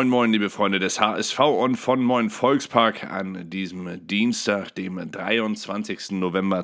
Moin Moin, liebe Freunde des HSV und von Moin Volkspark an diesem Dienstag, dem 23. November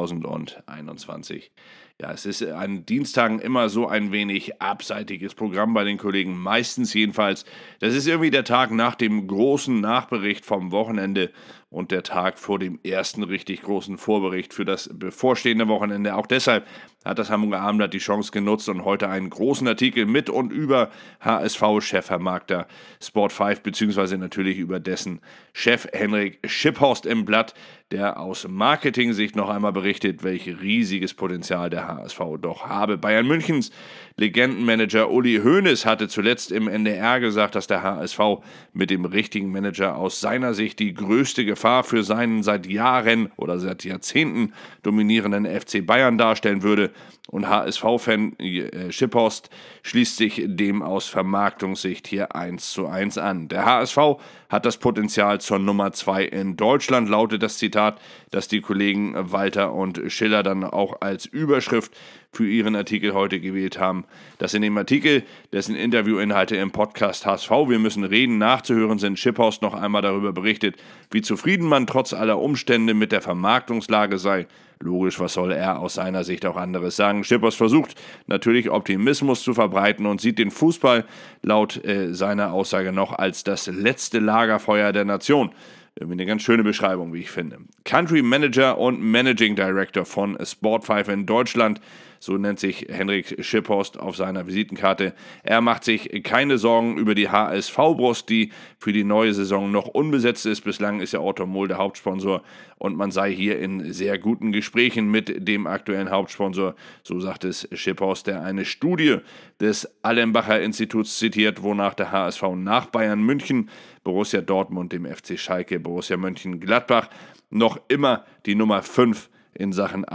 2021. Ja, es ist an Dienstagen immer so ein wenig abseitiges Programm bei den Kollegen, meistens jedenfalls. Das ist irgendwie der Tag nach dem großen Nachbericht vom Wochenende und der Tag vor dem ersten richtig großen Vorbericht für das bevorstehende Wochenende. Auch deshalb hat das Hamburger Abendblatt die Chance genutzt und heute einen großen Artikel mit und über HSV-Chefvermarkter Sport5 beziehungsweise natürlich über dessen Chef Henrik Schipphorst im Blatt, der aus Marketing-Sicht noch einmal berichtet, welch riesiges Potenzial der HSV doch habe. Bayern Münchens Legendenmanager Uli Hoeneß hatte zuletzt im NDR gesagt, dass der HSV mit dem richtigen Manager aus seiner Sicht die größte Gefahr für seinen seit Jahren oder seit Jahrzehnten dominierenden FC Bayern darstellen würde. Und HSV-Fan Schipphorst schließt sich dem aus Vermarktungssicht hier 1:1 an. Der HSV hat das Potenzial zur Nummer 2 in Deutschland, lautet das Zitat, das die Kollegen Walter und Schiller dann auch als Überschrift für ihren Artikel heute gewählt haben. Das in dem Artikel, dessen Interviewinhalte im Podcast HSV Wir müssen reden nachzuhören sind, Schipphorst noch einmal darüber berichtet, wie zufrieden man trotz aller Umstände mit der Vermarktungslage sei. Logisch, was soll er aus seiner Sicht auch anderes sagen? Schipphorst versucht natürlich Optimismus zu verbreiten und sieht den Fußball laut seiner Aussage noch als das letzte Lagerfeuer der Nation. Irgendwie eine ganz schöne Beschreibung, wie ich finde. Country Manager und Managing Director von Sport5 in Deutschland, so nennt sich Henrik Schipphorst auf seiner Visitenkarte. Er macht sich keine Sorgen über die HSV-Brust, die für die neue Saison noch unbesetzt ist. Bislang ist ja Otto Mohl der Hauptsponsor und man sei hier in sehr guten Gesprächen mit dem aktuellen Hauptsponsor. So sagt es Schipphorst, der eine Studie des Allenbacher Instituts zitiert, wonach der HSV nach Bayern München, Borussia Dortmund, dem FC Schalke, Borussia Mönchengladbach noch immer die Nummer 5 in Sachen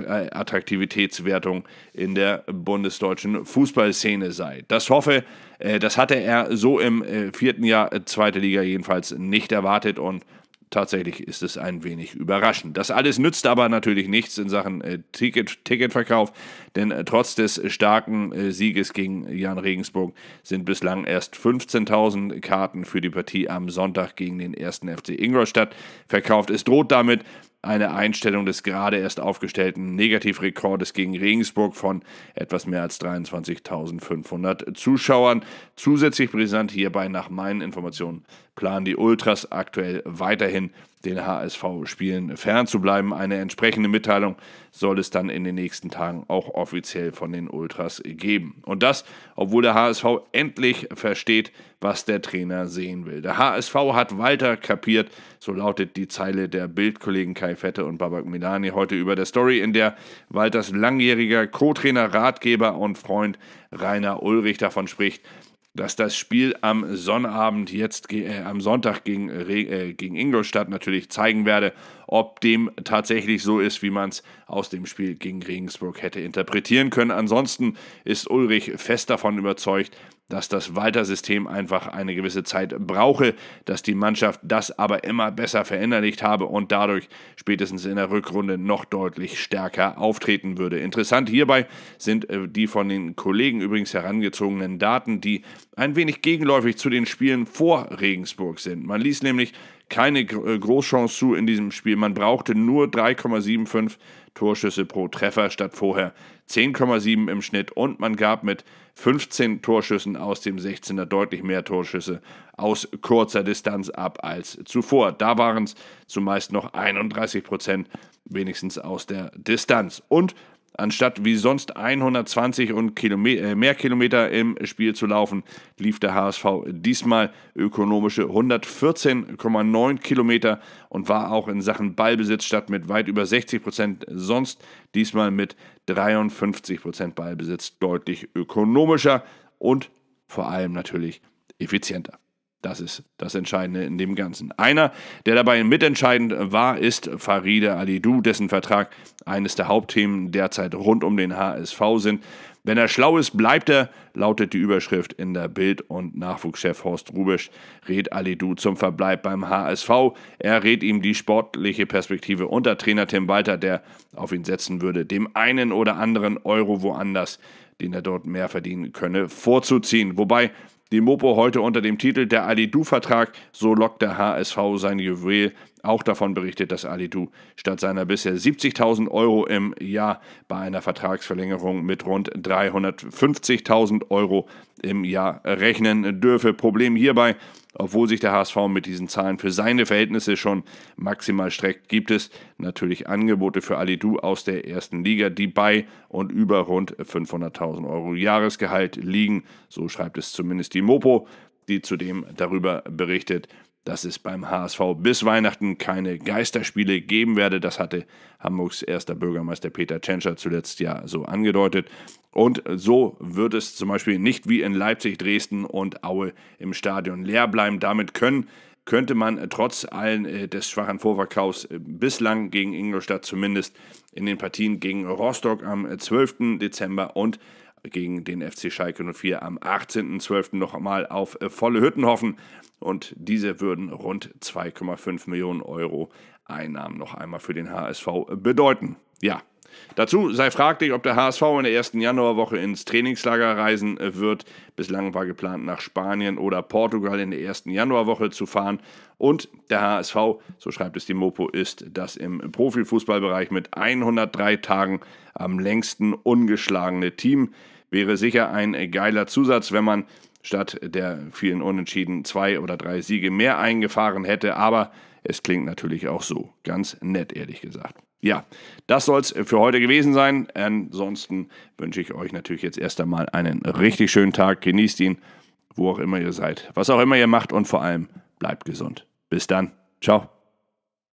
Attraktivitätswertung in der bundesdeutschen Fußballszene sei. Das hatte er so im 4. Jahr zweite Liga jedenfalls nicht erwartet und tatsächlich ist es ein wenig überraschend. Das alles nützt aber natürlich nichts in Sachen Ticketverkauf, denn trotz des starken Sieges gegen Jan Regensburg sind bislang erst 15.000 Karten für die Partie am Sonntag gegen den 1. FC Ingolstadt verkauft. Es droht damit eine Einstellung des gerade erst aufgestellten Negativrekordes gegen Regensburg von etwas mehr als 23.500 Zuschauern. Zusätzlich brisant hierbei nach meinen Informationen planen die Ultras aktuell weiterhin den HSV-Spielen fernzubleiben. Eine entsprechende Mitteilung soll es dann in den nächsten Tagen auch offiziell von den Ultras geben. Und das, obwohl der HSV endlich versteht, was der Trainer sehen will. Der HSV hat Walter kapiert, so lautet die Zeile der Bildkollegen Kai Fette und Babak Milani heute über der Story, in der Walters langjähriger Co-Trainer, Ratgeber und Freund Rainer Ulrich davon spricht, dass das Spiel am Sonnabend am Sonntag gegen Ingolstadt natürlich zeigen werde, ob dem tatsächlich so ist, wie man es aus dem Spiel gegen Regensburg hätte interpretieren können. Ansonsten ist Ulrich fest davon überzeugt, dass das Walter-System einfach eine gewisse Zeit brauche, dass die Mannschaft das aber immer besser verinnerlicht habe und dadurch spätestens in der Rückrunde noch deutlich stärker auftreten würde. Interessant hierbei sind die von den Kollegen übrigens herangezogenen Daten, die ein wenig gegenläufig zu den Spielen vor Regensburg sind. Man ließ nämlich keine Großchance zu in diesem Spiel. Man brauchte nur 3,75 Torschüsse pro Treffer statt vorher 10,7 im Schnitt und man gab mit 15 Torschüssen aus dem 16er deutlich mehr Torschüsse aus kurzer Distanz ab als zuvor. Da waren es zumeist noch 31%, wenigstens aus der Distanz. Und anstatt wie sonst 120 und mehr Kilometer im Spiel zu laufen, lief der HSV diesmal ökonomische 114,9 Kilometer und war auch in Sachen Ballbesitz statt mit weit über 60% sonst diesmal mit 53% Ballbesitz deutlich ökonomischer und vor allem natürlich effizienter. Das ist das Entscheidende in dem Ganzen. Einer, der dabei mitentscheidend war, ist Faride Alidou, dessen Vertrag eines der Hauptthemen derzeit rund um den HSV sind. Wenn er schlau ist, bleibt er, lautet die Überschrift in der Bild und Nachwuchschef Horst Rubisch rät Alidou zum Verbleib beim HSV. Er rät ihm die sportliche Perspektive unter Trainer Tim Walter, der auf ihn setzen würde, dem einen oder anderen Euro woanders, den er dort mehr verdienen könne, vorzuziehen. Wobei Die Mopo heute unter dem Titel Der Alidou-Vertrag, so lockt der HSV sein Juwel, auch davon berichtet, dass Alidou statt seiner bisher 70.000 Euro im Jahr bei einer Vertragsverlängerung mit rund 350.000 Euro im Jahr rechnen dürfe. Problem hierbei: Obwohl sich der HSV mit diesen Zahlen für seine Verhältnisse schon maximal streckt, gibt es natürlich Angebote für Alidou aus der ersten Liga, die bei und über rund 500.000 Euro Jahresgehalt liegen. So schreibt es zumindest die Mopo, die zudem darüber berichtet, dass es beim HSV bis Weihnachten keine Geisterspiele geben werde. Das hatte Hamburgs erster Bürgermeister Peter Tschentscher zuletzt ja so angedeutet. Und so wird es zum Beispiel nicht wie in Leipzig, Dresden und Aue im Stadion leer bleiben. Damit könnte man trotz allen des schwachen Vorverkaufs bislang gegen Ingolstadt zumindest in den Partien gegen Rostock am 12. Dezember und gegen den FC Schalke 04 am 18.12. noch einmal auf volle Hütten hoffen. Und diese würden rund 2,5 Millionen Euro Einnahmen noch einmal für den HSV bedeuten. Ja, dazu sei fraglich, ob der HSV in der ersten Januarwoche ins Trainingslager reisen wird. Bislang war geplant, nach Spanien oder Portugal in der ersten Januarwoche zu fahren. Und der HSV, so schreibt es die Mopo, ist das im Profifußballbereich mit 103 Tagen am längsten ungeschlagene Team. Wäre sicher ein geiler Zusatz, wenn man statt der vielen Unentschieden 2 oder 3 Siege mehr eingefahren hätte. Aber es klingt natürlich auch so. Ganz nett, ehrlich gesagt. Ja, das soll es für heute gewesen sein. Ansonsten wünsche ich euch natürlich jetzt erst einmal einen richtig schönen Tag. Genießt ihn, wo auch immer ihr seid, was auch immer ihr macht und vor allem bleibt gesund. Bis dann. Ciao.